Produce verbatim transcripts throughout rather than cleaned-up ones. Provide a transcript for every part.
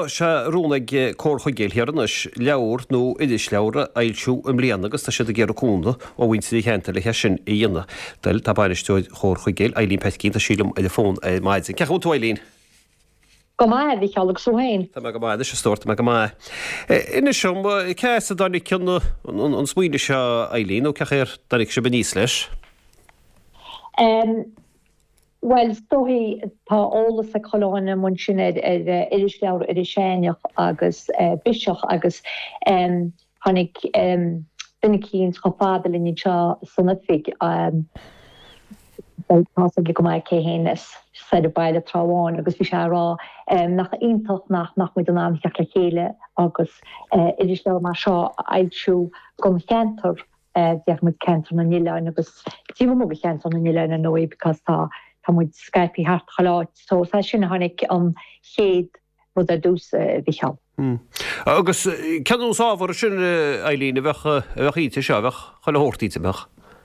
Tá se rúnaig cór chuigéil hearannis leabhar nó idir leabhar ailsiú am líana agus tá siad a ggéar cúna ó bhaintí cheanta le sin i dhéana. Del tá bainisteoid chór chuigéil Eileen Petcín tá sílam a fón a maidin. Ceach tú Eileen? Go maith bhí chealaach súhain. Tá me go maith is stort me go maith. Ina sem ceas a dánig cinna an smuoine se Eileen ó cechéir dánig se beníos leis? Well, stohí tá ólas a choláinna mun sin ar iris leabhar idir séineach agus biseach agus tháinig duine cín go fada linn seo sannafic possibly go maith céhénas said baile tráháin agus bhí sé rá nach iontocht nach nach muid an amteach le chéile agus iris leabhar mar seo ailsiú gom cheantar deach muid ceantar na nilein agus tí mo go cheantar na nilein na nóí because tá Tá muid Skype hart chaláit, so sa sin hánig an chéad rud a dús bhí cheall. Agus ceanú sábhar sin Eileen a bheith bheith íte seo bheith chuile hórtíte bheith?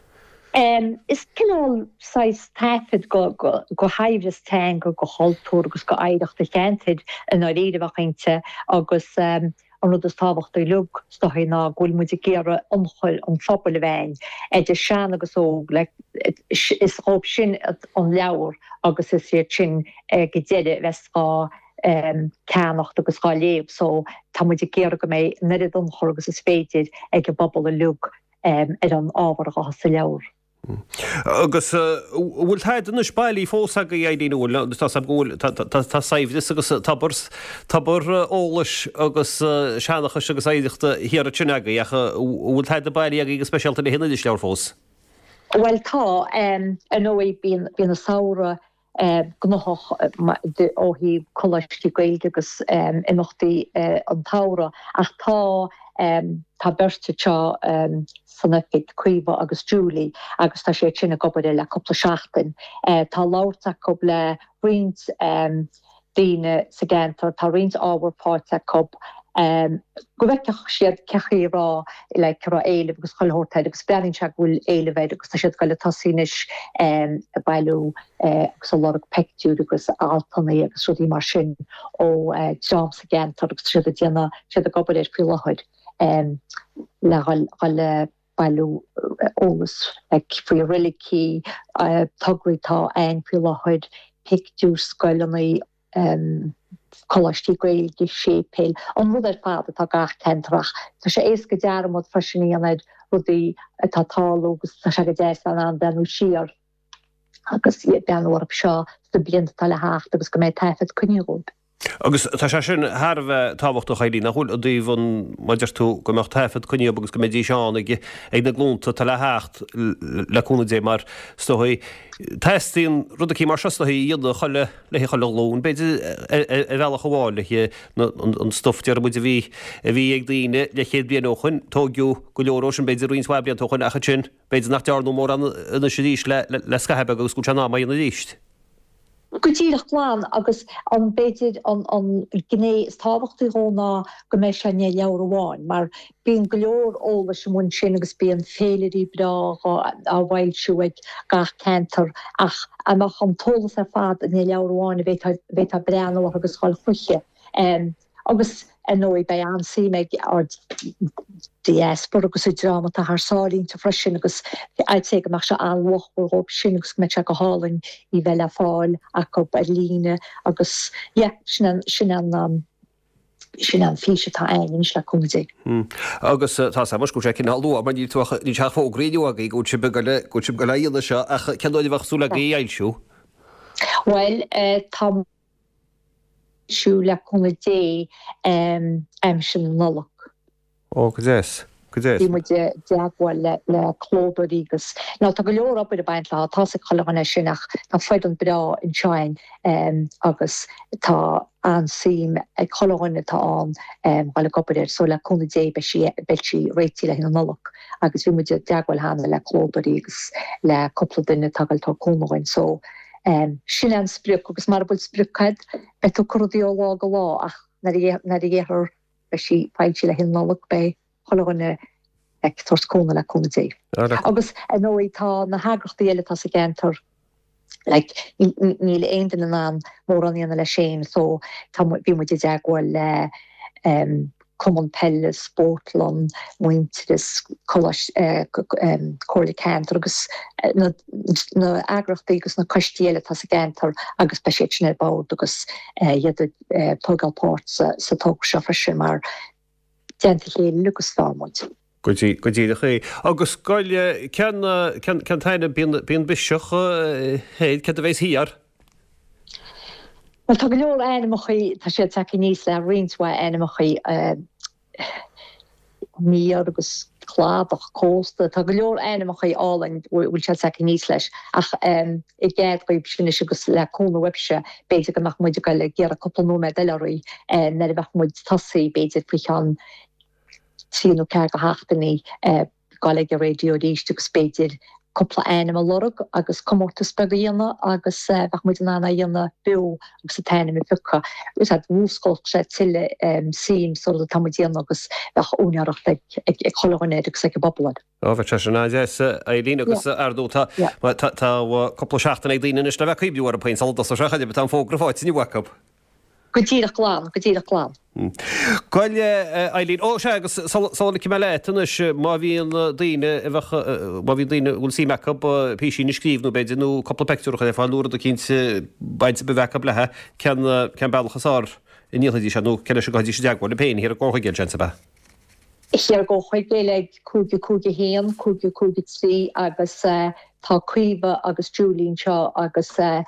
Is cinál sais taifid go go haimhras tein go go holtúr agus go aireachta cheantid in á réidir bhachainte agus an rud is tábhacht í lug stochaí ná ghfuil muid géara omchuil an trobal le bhain. Idir sean agus óg is óp sin an leabhar agus is sé sin go déile bheitá ceannacht agus gá léamh, so tá muid géara go méid nuad an chur agus is féidir ag go bobbal a lug ar an ábhar a sa leabhar. Agus bhfuil taid na spáilí fósa go dhéanúil tá saimhnis agus tabar ólas agus seanachas agus éideachta hiar a tunaga bhfuil taid na bailí agus speisialta na hinna is leabhar fós? Well tá an óí bíon na saora gnoch ó hí choláistí gaeilge agus imachtaí an tára ach tá tá berte teo sannafic cuimhe agus Julie agus tá sé sinna gobair le coppla seachtain. Tá láirteach go le rint daoine sa gentar, tá rint ábharpáirteach cob go bheiceach siad cechaí rá le rá éileh agus choilthórtaid agus beaning se bhfuil éilehid agus tá siad go le tasínis a bailú agus a lorg pectú agus altannaí agus rudí mar sin ó jam sa gentar agus siad a déanana siad a gobair ar fiúlachuid le gáil bailú ólas ag faoi rilikí tugraítá ein fiúlachuid pictú scoileannaí choláistí gaeilge sépéil an rud ar fada tá gach tentrach. Tá sé éas go dearm mod fasisiíanaid rudí tá tála agus tá sé go déis an an denú siar agus beanúarb seo sa blianta tal le hácht agus go méid taifid cuniúd. Agus tá sé sin thbheith tábhacht chailí nach chuil a dtíobhann maidir tú go mecht taifid cuniúb agus go méid seán ag na glúnta tal le hácht leúna dé mar stohaí testíon rudaí mar seoí iad choile le choile lún, beidir bhealach bháil le an stoftear muid a bhí a bhí ag daoine le chéad blian óchain tógiú go leorró sin beidir roionsá blian tóchain acha sin beidir nach dearnú mór an ina sé díos le scahebe agus go teanna mai ina díist. Go dtíach láán agus an beidir an gné is tábhachtí róná go méid se ne leabhar amháin, mar bíon go leor óla sem mun sin agus bíon féileirí bra a bhailsiú ag gach ceantar ach amach an tólas ar fad in leabhar amháin a bheith a breanú agus cháil chuiche. Agus an nóí bei ansí meid ar diaspora agus i drama a thsáín te freisin agus id sé go mar se anhachhar op sin agus me se go hálainn i bheile fáil a go a líne agus sin an sin an físe tá aon le cumdé. Agus tá sam go sé cin halú, mar ní ní te fógréú a go si go si go leile se a ceúidir bhachsúla í eilsú? Well, tá siú le chuna dé am sin nulach. Ó, go dés, go dés. Dí mu deagháil le clóbarí agus. Ná tá go leor op ar a baint le tá sa choilena sinach tá foiid an bra in seáin agus tá ansím ag choilena tá an bail gobair so le chuna dé be si réití le hin nulach agus bhí mu deagháil hána le clóbarí agus le coppla duine tagal tá cúnahain so Um, sin an spruk agus mar bud sprukheid be to choío lá go lá ach na dhéhar be si feití le hin nálag bei choine ag toscóna le cúna dé. Agus an nóí tá na hagrachtta eile tá sa gentar like níl ein den an mór an le sé so vi mu agwal le common pelle sportland muintes chola canter agus na agrachta agus na costiele tas gentar agus speisiebá agus tugalpát sa tog se fri mar dente hé lugus farmont. Go dtí ché. Agus gáile cean taine bíon biseach héad ce a bhééis híar? Well tá go leor animachaí tá sé take níos le rinsha animachaí ní agus chláadach cósta tá go leor animachaí álainn bhfuil se take níos leis ach i ggéad go sinne agus leúna webse beidir go nach muidir go le ggéar a coppla nóme deirí na a bheith muid tasaí beidir faoán tríú ce go hataní gaige radiodíiste go spéidir coppla animal lorug agus commórtas begaíanana agus bheith muid an anna dhéanana bu agus sa taine mi fucha. Gus had bhúscoil sé tiile sim so a tamdíanana agus bheith únearach ag choánéid agus ag boblad. Á bheit se ná é lína agus ardú tá coppla seachtain ag líine is na bheith chuibú a pein saltas a secha be an fógra fáid sin wacap. Go dtíach glán, go dtíach glán. Gáile Eileen ó se agus sála ci meile tunis má bhíon daine má bhí daine bhfuil sí mecha písí na scríbnú beidirú coppla pectúcha é fáúra a cinnte bainte bhecha lethe cean bailachasár i níladí se nó cenne se gaidí sé deagháil na péin hir a gácha géil se be. Iar go chuig léleg cúge cúge héan, cúge cúge trí agus tá cuiomh agus Julín seo agus tá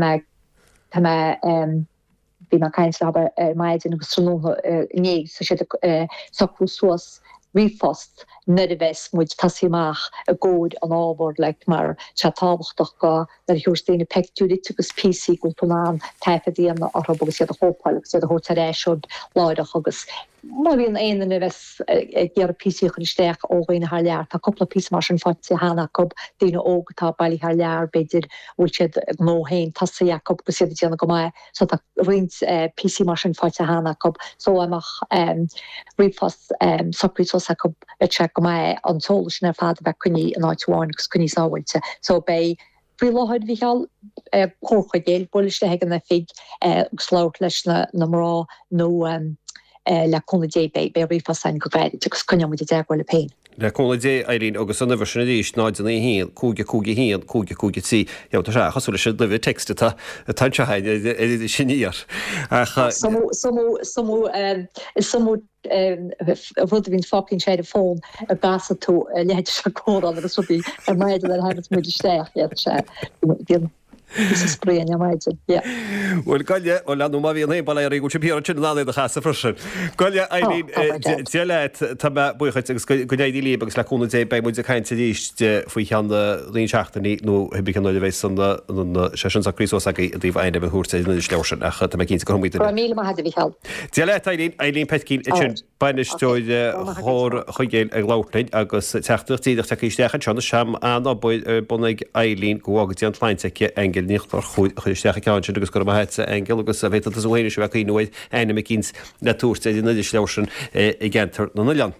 bí mar kaint habe maidin agus tróha né sa sé sacú suas rifost nedives muid tasíach a gód an ábord le mar tábachtach ga er hiústéine peúdi agus P C go an taifedíanana arbogus sé a hópáleg sé a hótaréisiod láidech agus má bhíon aon ves ggéar P C chun steach óghine haar lear tá coppla pí mar an fat hána gob déine ógatá bailí haar lear beidir bhil siad nóhéin tasa Jacob go sé déanana go mai so tá rint P C mar an fat hána gob so amach rifast sacrí Jacob tre go mai antólis na fad be kunní an áitháin gus kunní sáhailte so bei Brí láhaid bhí heall cócha géil buiste hegan na fig sláir leis na mrá nó le conna dé be be rifa sein go bhéid agus cunne mu deagháil le pein. Le conna dé Eileen agus an bhar dís náid an híal cúge cúge híal cúge cúge tí ja tá se chasúla se le bh texte tá tanseid sinníar. Samú samú bhd vín fácinn sé a fón a basa tú leid se córan agus subí ar maidid le hefh muidir steach se. Spréin maidide. Bhfuil gaile ó leanú má bhíon ball ar go pí sin láid a chaasa frisin. Gaile Eileen diaid tá buchaid agus gonéí lí agus leúna dé be muid a caiinte díiste faoi cheanna líon seachtaí nó hebí an bhééis san sesin sa críos a dtíh aine bhúrta na lesin a chu cinn go mí. mí haidir bhí heall. Diaid Eileen Eileen Petcín sin bainisteide chóir chuigéil ag láirtaid agus teachtatíach takeíisteach tena sem an bunaigh Eileen goágadtí an tlainteice engel níchtar chuisteach ceáin agus go heitsa engel agus a bhéit a bhhéine se bheith nuid aine cíns na túrsta idir na lesin i gcentar na lean.